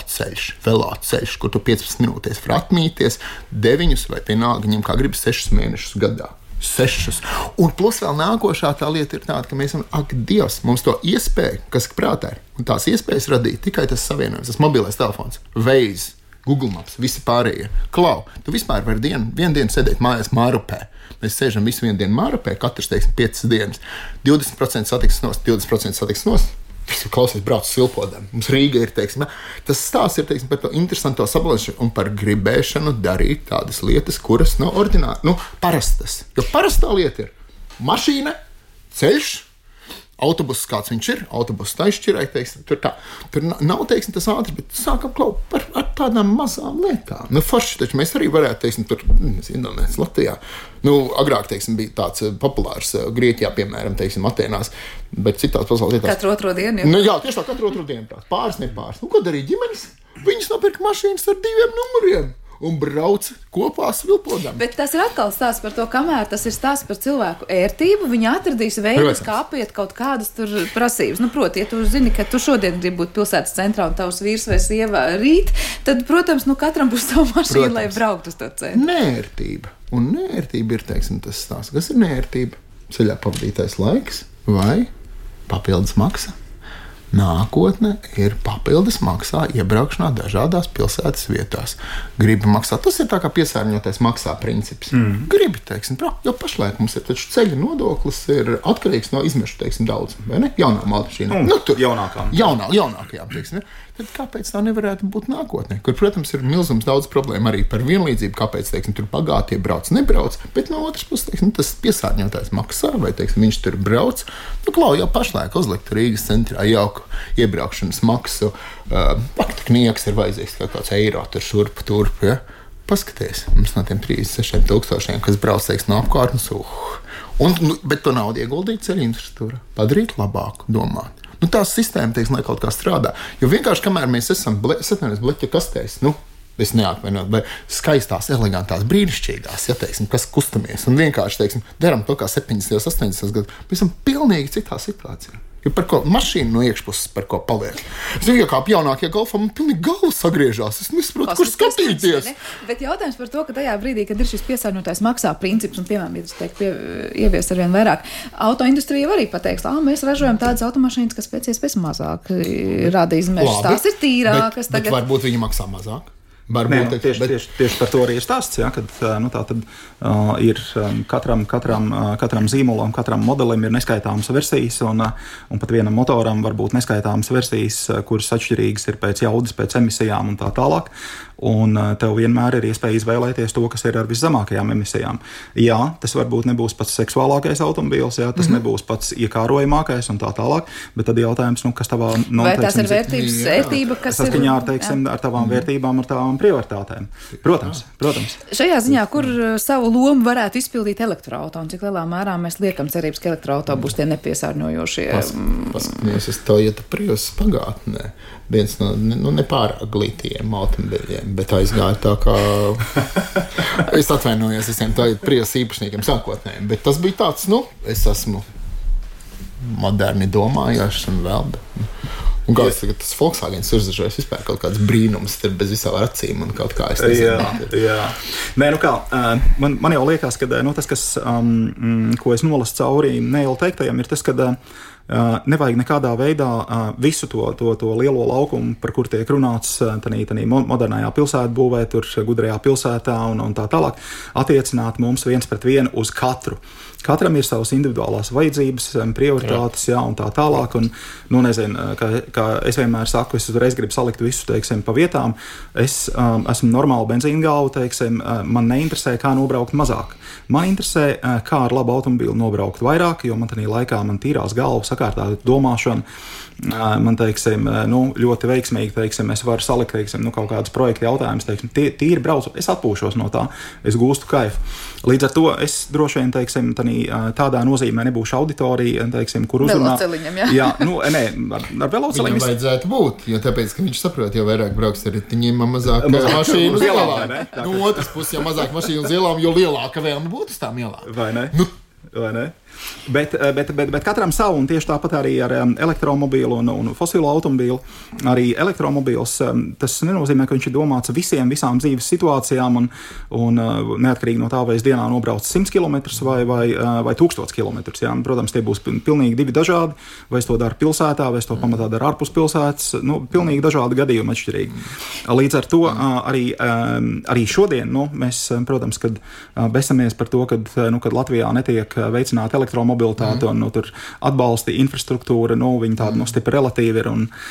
veloceļš, kur tu 15 minūtēs var atmīties, 9 vai vienalga ņem, kā gribas 6 mēnešus gadā. 6. Un plus vēl nākošā tā lieta ir tāda, ka mēs esam, Dievs, mums to iespēju, kas prātā ir, un tās iespējas radīt tikai tas savienojums, tas mobilais telefons, Waze, Google Maps, visi pārējie. Tu vispār vari vienu dienu sēdēt mājās Mārupē. Mēs sēžam visu vienu dienu Mārupē, katrs, teiksim, 5 dienas, 20% satiksmes nost, 20% satiksmes nost. Klausies, brauc silpodēm. Mums Rīga ir, teiksim, tas stāsts ir, teiksim, par to interesanto sabalēšanu un par gribēšanu darīt tādas lietas, kuras nav ordināri, parastas. Jo parastā lieta ir mašīna, ceļš, autobuss, kāds viņš ir, autobuss taisšķirai, teiksim, tur nav, teiksim, tas ātrs, bet sākam ar tādām mazām lietām. Forši, taču mēs arī varētu, teiksim, tur, Indonēs, Latvijā, agrāk, teiksim, bija tāds populārs Grieķijā, piemēram, teiksim, Atēnās, bet citās pasaules lietās. Katru otro dienu? Jā, tieši tā, katru otro dienu tās. Pāris, nepāris. Ko darīja ģimenes? Viņas nopirka mašīnas ar 2 numuriem. Un brauc kopā svilpodām. Bet tas ir atkal stāsts par to, kamēr tas ir stāsts par cilvēku ērtību, viņi atradīs veidus, kā apiet kaut kādas tur prasības. Proti, ja tu zini, ka tu šodien gribi būt pilsētas centrā un tavs vīrs vai sieva rīt, tad, protams, katram būs savu mašīnu, lai brauktu uz to centru. Nērtība. Un nērtība ir, teiksim, tas stāsts. Kas ir nērtība? Ceļā pavadītais laiks vai papildus maksa? Nākotne ir papildus maksā iebraukšanā dažādās pilsētas vietās. Gribi maksāt, tas ir tā kā piesārņotais maksā princips. Gribi, teiksim, jo pašlaik mums ir taču ceļa nodoklis ir atkarīgs no izmešu, teiksim, daudzuma, vai ne? Jaunām automašīnām. Jaunākajām, teiksim, ne? Tad kāpēc tā nevarētu būt nākotnē? Kur, protams, ir milzums daudz problēmu arī par vienlīdzību, kāpēc, teiksim, tur bagātie brauc, nebrauc, bet no otras puses, teiksim, tas piesārņotājs maksā, vai, teiksim, viņš tur brauc. Jau pašlaik uzlikt Rīgas centrā jauku iebraukšanas maksu. Paktaknieks ir vajadzīgs kaut kāds eiro tur šurp, turp, ja? Paskaties, mums no tiem 36 000, kas brauc, teiksim, no apkārtnes, bet to naudu ieguldīt ceļu infrastruktūrā, padarīt labāku, domāt. Tās sistēma, teiksim, lai kaut kā strādā. Jo vienkārši, kamēr mēs esam bleķa kastēs, es neatvainot, vai skaistās, elegantās, brīnišķīgās, ja, teiksim, kas kustamies un vienkārši, teiksim, daram to kā 70. 80. gados, mēs esam pilnīgi citā situācijā. Jo par ko mašīna no iekšpuses par ko paliek? Es zinu, kā jaunākie golfā man pilnīgi galva sagriežās. Es nesaprotu, kur skatīties. Bet jautājums par to, ka tajā brīdī, kad ir šis piesārņotājs maksā princips un, piemēram, ievies arvien vairāk, autoindustrija arī pateiks, mēs ražojam tādas automašīnas, kas pēc iespējas mazāk rada izmešas. Tās ir tīrākas. Bet varbūt viņi maksā mazāk. Tieši par to arī ir stāsts, kad tā tad ir katram zīmolam, katram modelim ir neskaitāmas versijas, un pat vienam motoram var būt neskaitāmas versijas, kuras atšķirīgas ir pēc jaudas, pēc emisijām un tā tālāk. Un tev vienmēr ir iespēja izvēlēties to, kas ir ar viszemākajām emisijām. Jā, tas varbūt nebūs pats seksuālākais automobīls, jā, tas nebūs pats iekārojamākais un tā tālāk, bet tad jautājums, kas tavā vai tas ir vērtības ētība, kas saskaņā ar tavām vērtībām, ar tavām prioritātēm. Protams. Šajā ziņā, kur savu lomu varētu izpildīt elektroauto, un cik lielā mērā mēs liekam cerības, ka elektroauto būs tie nepiesārņojošie? Paskaties, es Toyota Prius pagātnē. Viens no nepārāk glītiem automobiļiem, bet aizgāja tā kā... Es atvainojos visiem Toyota Prius īpašniekiem sākotnējiem, bet tas bija tāds, es esmu moderni domājošs un vēl. Un kā es tagad, tas Volkswagens ir zažojis vispār kaut kāds brīnums, ir bez visām acīm un kaut kā es nezinu. Jā. Nē, man jau liekas, ka tas, ko es nolasu cauri Neila teiktajam, ir tas, ka nevajag nekādā veidā visu to lielo laukumu, par kur tiek runāts tanī modernajā pilsētbūvē, tur gudrajā pilsētā un tā tālāk, attiecināt mums viens pret vienu uz katru. Katram ir savas individuālās vajadzības, prioritātes, un tā tālāk. Un, nezinu, kā es vienmēr saku, es uzreiz gribu salikt visu, pa vietām. Es esmu normāla benzīna galva, man neinteresē, kā nobraukt mazāk. Man interesē, kā ar labu automobīlu nobraukt vairāk, jo man tajā laikā man tīrās galva, sakārtāta domāšana. Man, ļoti veiksmīgi, es varu salikt, kaut kādas projekta jautājumus, tīri braucu, es atpūšos no tā, es gūstu kaifu. Līdz ar to es droši vien, tādā nozīmē nebūšu auditorija, kur uzrunā. Veloceliņam, jā. Ar veloceliņam. Viņam vajadzētu būt, jo tāpēc, ka viņš saprot, jo vairāk brauks ar ritiņiem, mazāk mašīnu uz ielām. No otras puses, ja mazāk mašīnu uz ielām, jo lielāka vēlme būtu uz tām ielām. Vai ne? Bet katram savu, un tieši tāpat arī ar elektromobīlu un fosilo automobīlu. Arī elektromobīls, tas nenozīmē, ka viņš ir domāts visām dzīves situācijām, un neatkarīgi no tā, vai es dienā nobraucu 100 km vai 1000 km. Jā. Protams, tie būs pilnīgi divi dažādi, vai es to daru pilsētā, vai es to pamatā daru ārpus pilsētas, pilnīgi dažādi gadījumi atšķirīgi. Līdz ar to arī šodien, mēs, protams, kad besamies par to, kad Latvijā netiek veicināta elektromobilitāte un tur atbalsta infrastruktūra, viņa tāda stipri relatīva ir.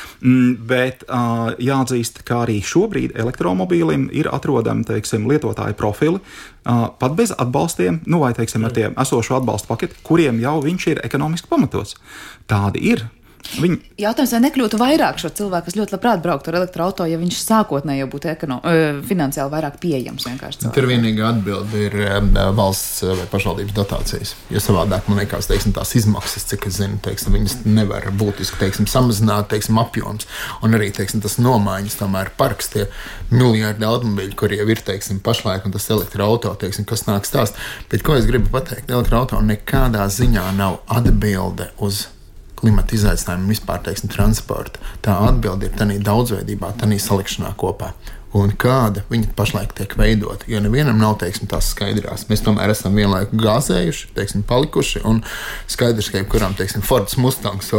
Bet jāatzīst, ka arī šobrīd elektromobīlim ir atrodami, lietotāju profili, pat bez atbalstiem, vai, ar tiem esošo atbalstu paketi, kuriem jau viņš ir ekonomiski pamatots. Tādi ir. Jautājums, vai nekļūtu vairāk šo cilvēku, kas ļoti labprāt brauktu ar elektroauto, ja viņš sākotnēji jau būtu finansiāli vairāk pieejams vienkārši? Tur vienīgā atbilde ir valsts vai pašvaldības dotācijas. Jo savādāk, man liekas, tās izmaksas, cik es zinu, viņas nevar būtiski, samazināt, apjoms. Un arī, tas nomaiņas, tomēr parks, tie miljardi automobiļi, kur jau ir, pašlaik, un tas elektroauto, kas nāk stāst. Bet ko es gribu pateikt, elektroauto nekādā ziņā nav atbilde uz klimata izaicinājumu un vispār, transporta. Tā atbilde ir tādā daudzveidībā, tādā salikšanā kopā. Un kāda viņa pašlaik tiek veidota. Jo nevienam nav tās skaidrās. Mēs tomēr esam vienlaiku gāzējuši, palikuši. Un skaidrs, ka jebkuram, Fords Mustangs,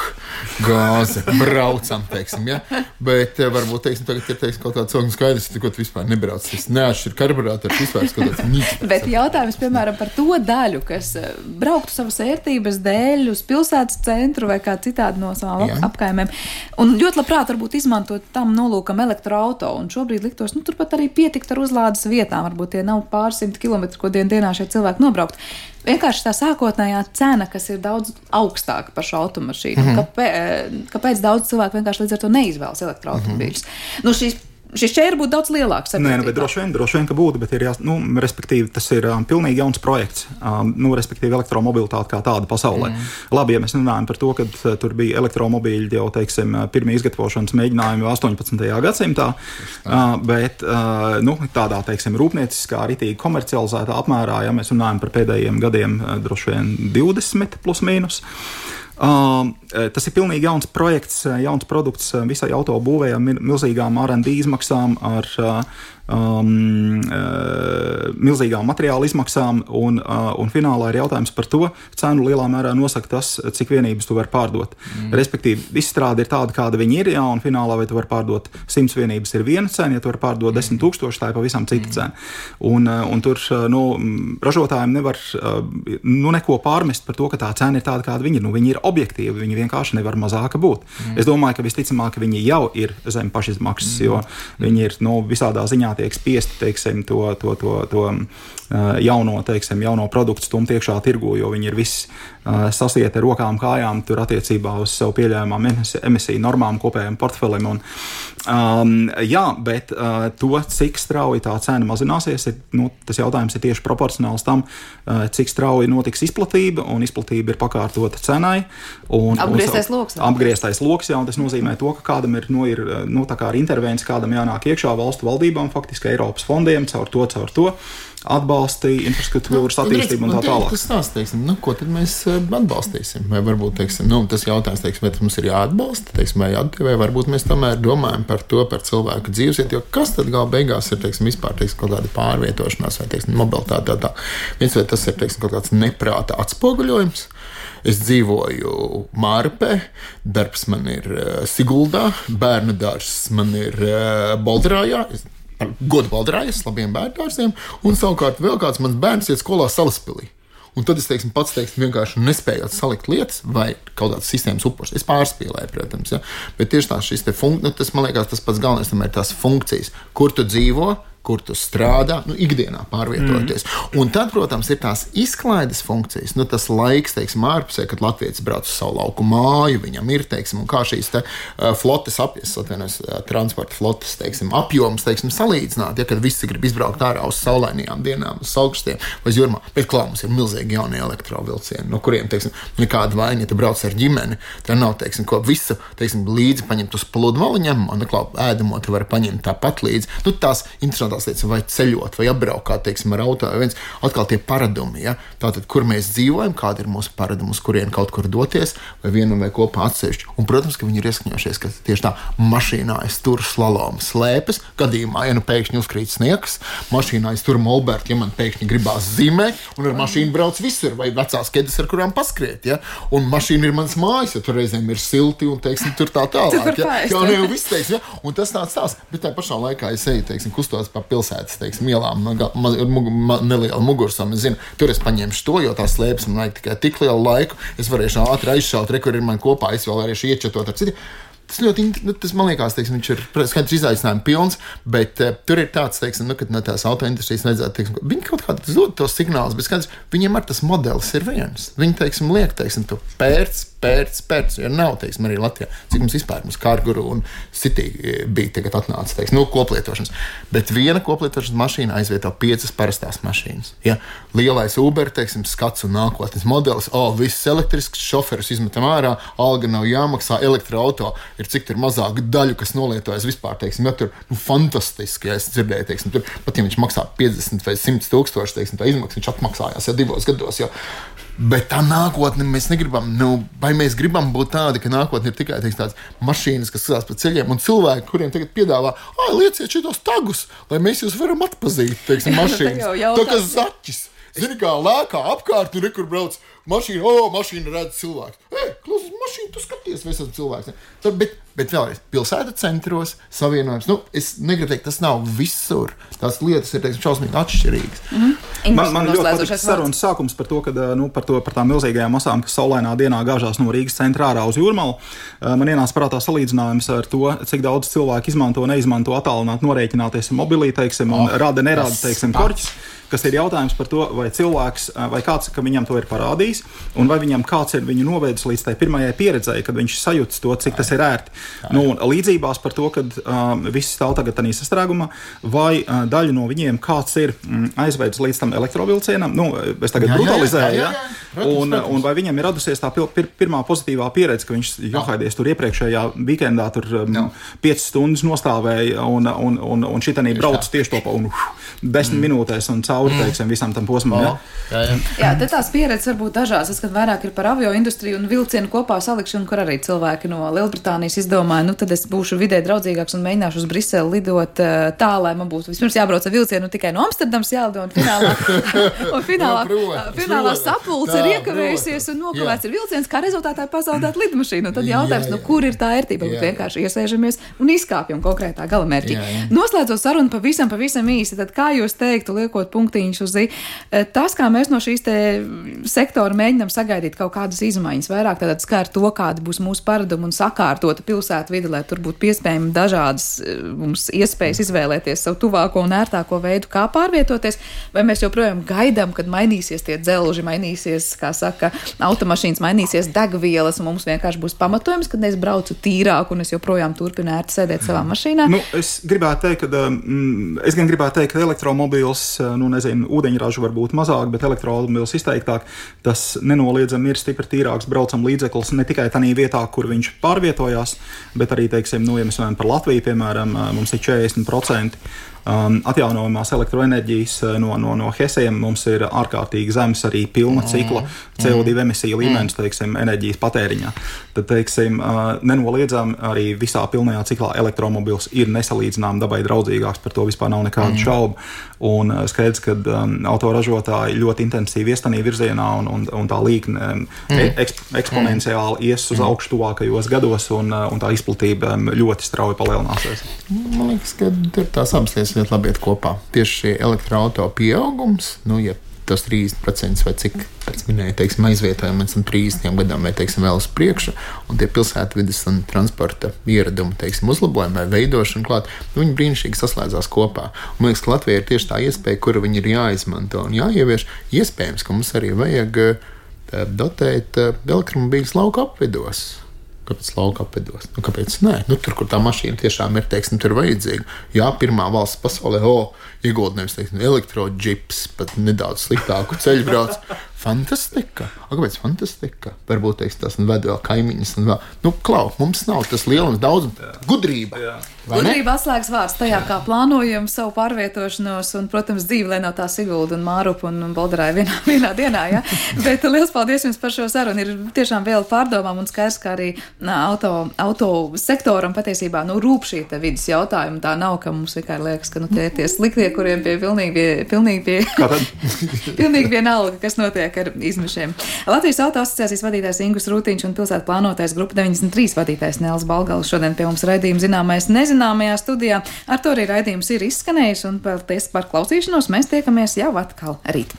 gāze, braucam, ja? Bet varbūt, tagad ir kaut kāds cilvēks skaidrs, ka tu vispār nebrauc. Tas neatšķir karburātors, vispār kaut kāds nīks. Bet jautājums, piemēram, par to daļu, kas brauktu savas ērtības dēļ uz pilsētas centru vai kā citādi no savām apkaimēm. Un ļoti labprāt varbūt izmantot tam nolūkam elektroauto. Un šobrīd liktos, turpat arī pietikt ar uzlādes vietām. Varbūt tie nav pārsimt kilometri, ko dienā šie cilvēki nobraukt. Vienkārši tā sākotnējā cena, kas ir daudz augstāka par šo automašīnu. Kāpēc daudz cilvēku vienkārši līdz ar to neizvēlas elektroautomobīļus? Šis šķēri būtu daudz lielāks. Nē, bet droši vien, ka būtu, bet ir respektīvi, tas ir pilnīgi jauns projekts. Respektīvi, elektromobilitāte kā tāda pasaulē. Labi, ja mēs runājam par to, ka tur bija elektromobīļi jau, pirmie izgatavošanas mēģinājumi 18. gadsimtā, bet tādā, rūpnieciskā, ritīgi komercializētā apmērā, ja mēs runājam par pēdējiem gadiem, droši vien 20 plus mīnus. Tas ir pilnīgi jauns projekts, jauns produkts visai autobūvējai, milzīgām R&D izmaksām, ar milzīgām materiāla izmaksām, un finālā ir jautājums par to, cenu lielā mērā nosaka tas, cik vienības tu vari pārdot. Respektīvi, izstrāde ir tāda, kāda viņi ir, un finālā vai tu vari pārdot 100 vienības ir viena cena, ja tu vari pārdot 10 000, tā ir pavisam cita cena. Un tur ražotājiem nevar neko pārmest par to, ka tā cena ir tāda, kāda viņi ir. Viņi ir objektīvi, viņi vienkārši nevar mazāka būt. Es domāju, ka visticamāk, ka viņi jau ir zem pašizmaksas, jo viņi ir visādā ziņā tiek spiesti, teiksim, to jauno produktu stumt iekšā tirgū, jo viņi ir visi sasieti ar rokām, kājām tur attiecībā uz savu pieļaujamām emisiju normām, kopējiem portfelim. Bet to, cik strauji tā cena mazināsies, tas jautājums ir tieši proporcionāls tam, cik strauji notiks izplatība, un izplatība ir pakārtota cenai. Apgrieztais loks, un tas nozīmē to, ka kādam ir tā kā ar intervenci, kādam jānāk iekšā valstu valdībām, faktiski Eiropas fondiem, caur to atbalstīja infrastruktūras attīstību un tā tālāk. Tas tās, teiksim, ko tad mēs atbalstīsim? Vai varbūt, teiksim, tas jautājums, teiksim, vai tas mums ir jāatbalsta, teiksim, vai varbūt mēs tomēr domājam par to, par cilvēku dzīvesvietu, jo kas tad gala beigās ir, teiksim, vispār, teiksim, kaut kāda pārvietošanās vai, teiksim, mobilitāte tā. Viens vai tas ir, teiksim, kaut kāds neprāta atspoguļojums. Es dzīvoju Mārpē, darbs man ir Siguldā, bērnu dārzs man ir Bolderājā, godu Bolderājas, labiem bērndārziem, un savukārt vēl kāds mans bērns iet skolā Salaspilī. Un tad es, teiksim, vienkārši nespēju salikt lietas vai kaut kādas sistēmas upurs. Es pārspīlēju, protams, ja? Bet tieši tā šis tas, man liekas, tas pats galvenais, tomēr tās funkcijas, kur tu dzīvo, kur tu strādā, ikdienā pārvietoties. Un tad, protams, ir tās izklaides funkcijas, tas laiks, teiksim, ārpusē, kad latvietis brauc uz savu lauku māju, viņam ir, teiksim, un kā šīs flotes transporta flotes, teiksim, apjoms, teiksim, salīdzināt, ja, kad visi grib izbraukt ārā uz saulainajām dienām, uz saulkrastiem vai uz jūrmā. Bet klāt, mums ir milzīgi jaunie elektrovilcieni, no kuriem, teiksim, nekāda vaina, ja tu brauc ar ģimeni, tā nav, teiksim, ko visu, teiksim, līdzi paņemt uz pludmaliņam, un, klāt, ēdamo tu vari paņemt tāpat līdzi. Tās interesantās lietas, vai ceļot, vai apbraukāt, teiksim, ar auto, vai viens, atkal tie paradumi, ja? Tātad, kur mēs dzīvojam, kādi ir mūsu paradumi, uz kurien kaut kur doties, vai vienu vai kopā atsevišķi. Un, protams, ka viņi ir ieskaņojušies, ka tieši tā mašīnā es tur slalomu slēpes, gadījumā, ja pēkšņi uzkrīt sniegs, mašīnā es tur molberti, ja man pēkšņi gribās zīmē, un ar mašīnu brauc visur, vai vecās kedas, ar kurām paskriet, ja? Un mašīna ir mans mājas, ja tur reizēm ir silti, un, teiksim, tur tā tālāk, ja? Viss, teiksim, ja? Un tas tāds, bet tā pašā laikā es eju, teiksim, kustos pa pilsētas, teiksim, ielām, neliela mugursam. Es zinu, tur es paņemšu to, jo tās slēpes man vajag tikai tik lielu laiku. Es varēšu ātri aizšaut, kur ir man kopā, es vēl varēšu iečetot ar citiem. Tas man liekas, teiksim, viņš ir skaidrs izaicinājumi pilns, bet tur ir tāds, teiksim, kad no tās autoindustrijas vajadzētu, teiksim, viņi kaut kādā dod tos signālus, bet skaidrs, viņiem ar tas modelis ir viens. Viņi, teiksim, liek, teiksim, tu pērc, jo nav, teiksim, arī Latvijā, cik mums vispār mums Kārguru un City bija tagad atnāca, teiksim, koplietošanas. Bet viena koplietošanas mašīna aizvieto 5 parastās mašīnas. Ja? Lielais Uber, teiksim, skats un nākotnes modelis, viss elektrisks, šoferus izmetam ārā, alga nav jāmaksā, elektroauto ir cik tur mazāk daļu, kas nolietojas vispār, teiksim, ja tur, fantastiski, ja es dzirdēju, teiksim, tur, pat ja viņš maksā 50 vai 100 tūkstoši, teiksim, tā izmaksas, viņš atmaksājās jau 2 gados, jo. Bet tā nākotne mēs negribam, vai mēs gribam būt tādi, ka nākotne ir tikai, teiksim, tādas mašīnas, kas skatās pa ceļiem, un cilvēki, kuriem tagad piedāvā, lieciet šitos tagus, lai mēs jūs varam atpazīt, teiksim, mašīnas. Tā kā zaķis. Zini, kā lēkā apkārt, un rekur brauc mašīna, mašīna redz cilvēks. Klausies, mašīna, tu skaties, vai esam cilvēks. Bet vēlreiz, pilsēta centros, savienojums, es negribu teikt, tas nav visur. Tās lietas ir, teiksim, šausmīgi atšķirīgas. Man ļoti patīk sarunas sākums par to, par tām milzīgajām masām, kas saulainā dienā gāžās no Rīgas centra ārā uz Jūrmalu. Man ienāca prātā salīdzinājums ar to, cik daudz cilvēku neizmanto attālināt norēķināties ar mobilī, teiksim, un nerāda, teiksim, korķis. Kas ir jautājums par to, vai cilvēks, vai kāds, ka viņam to ir parādījis, un vai viņam kāds ir viņu novedis līdz tai pirmajai pieredzei, pieredzēja, kad viņš sajūtas to, cik tas ir ērti. Nu, līdzībās par to, kad visi stāv tagad tādā sastrēgumā, vai daļa no viņiem kāds ir aizvedis līdz tam elektrovilcienam, nu, es tagad brutalizēju, un vai viņam ir radusies tā pirmā pozitīvā pieredze, ka viņš, johaidies, tur iepriekšējā weekendā tur 5 stundas nostāvēja un šitanī brauc tieši to pa 10 minūtēs un cauri, teiksim, visam tam posmam. Jā, te tās pieredzes var būt dažādas. Es, kad vairāk ir par avio industriju un vilcienu kopā salikšanu, kur arī cilvēki no Lielbritānijas izdomāja, nu tad es būšu vidē draudzīgāks un mēģināšu uz Briseli lidot tā, lai man būtu vispirms jābrauc ar vilcienu tikai no Amsterdams jālido un finālā sapulce ir iekavējusies un nokavēts ir vilciens, kā rezultātā pazaudēt lidmašīnu. Un tad jautājums, nu kur ir tā ērtība? Vienkārši iesēžamies un izkāpjam konkrētā galamērķī. Noslēdzot sarunu pavisam īsi, tad kā jūs teiktu, liekot punktiņus uz tas, kā mēs no šīs te sektora mēģinām sagaidīt kaut kādas izmaiņas, vairāk tātad skar to, kāda būs mūsu paraduma un sakārtota pilsētu vide, lai tur būtu piespējami dažādas mums iespējas izvēlēties savu tuvāko un ērtāko veidu, kā pārvietoties, vai mēs joprojām gaidām, kad mainīsies tie dzelži, mainīsies, kā saka, automašīnas, mainīsies degvielas, un mums vienkārši būs pamatojums, kad es braucu tīrāk un es joprojām turpinu ērti sēdēt savā mašīnā. Nu, es gribētu teikt, ka elektromobīls, nu nezinu, ūdeņražu varbūt mazāk, bet elektromobīls izteiktāk, tas nenoliedzami ir stipri tīrāks braucam līdzeklis ne tikai tādā vietā, kur viņš pārvietojās, bet arī, teiksim, nu, ja mēs runājam par Latviju, piemēram, mums ir 40% atjaunojamās elektroenerģijas no HESiem, mums ir ārkārtīgi zems arī pilna cikla CO2 emisiju līmenis, teiksim, enerģijas patēriņā. Tad, teiksim, nenoliedzami arī visā pilnajā ciklā elektromobils ir nesalīdzinām dabai draudzīgāks, par to vispār nav nekādu šaubu. Un skaidrs, ka autoražotāji ļoti intensīvi iestanī virzienā un tā līkne eksponenciāli ies uz augšu tuvākajos gados un tā izplatība ļoti strauji palielināsies. Man liekas, ka ir tās abas lietas ļoti labi iet kopā. Tieši šī elektroauto pieaugums, nu, ja tos 30% vai cik, pēc minēja, teiksim, aizvietojam līdz 30 gadam vai, teiksim, vēl uz priekšu, un tie pilsētvides un transporta ieradumi, teiksim, uzlabojumi vai veidošana klāt, nu, viņi brīnišķīgi saslēdzās kopā. Un man liekas, ka Latvija ir tieši tā iespēja, kura viņi ir jāizmanto un jāievieš. Iespējams, ka mums arī vajag dotēt elektromobīļus lauka apvidos. Kāpēc lauka apvidos? Nu, kāpēc nē? Nu, tur, kur tā mašīna tiešām ir, teiksim, tur vajadzīga. Jā, pirmā valsts pasaulē, ieguldījums, teiksim, elektroģips, pat nedaudz sliktāku ceļu brauc. Fantastika. Kāpēc fantastika? Varbūt, teiksim, tās ved vēl kaimiņas un vēl. Nu, klau, mums nav tas lielums daudz gudrība. Gudrība atslēgas vārds tajā, kā plānojam savu pārvietošanos un, protams, dzīvi, lai nav tā Sigulda un Mārupa un Bolderāja vienā dienā, ja? Bet liels paldies jums par šo sarunu. Ir tiešām vēl pārdomām un skaidrs, ka arī auto sektoram patiesībā, nu, rūp šī te vidas jautājuma. Tā nav, ka mums vienkārši liekas, ka, nu, tie sliktie, kuriem pilnīgi vienalga, kas notiek ar izmešiem. Latvijas Auto asociācijas vadītājs Ingus Rūtiņš un pilsētu plānotais Grupa 93 vadītājs Nēls Balgals šodien pie mums raidījuma zināmais nezināmajā studijā. Ar to arī raidījums ir izskanējis un paldies par klausīšanos. Mēs tiekamies jau atkal rīt.